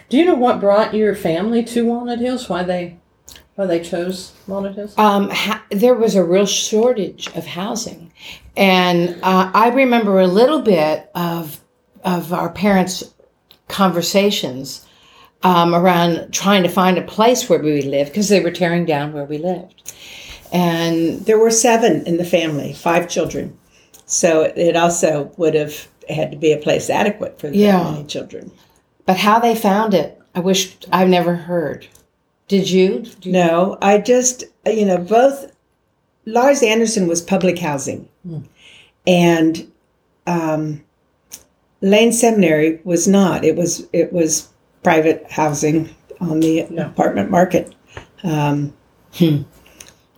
Do you know what brought your family to Walnut Hills? Why they chose Walnut Hills? There was a real shortage of housing, and I remember a little bit of our parents' conversations around trying to find a place where we would live because they were tearing down where we lived. And there were 7 in the family, 5 children. So it also would have had to be a place adequate for that many children. But how they found it, I've never heard. Did you? No, I just, both, Lars Anderson was public housing. And Lane Seminary was not. It was private housing on the apartment market.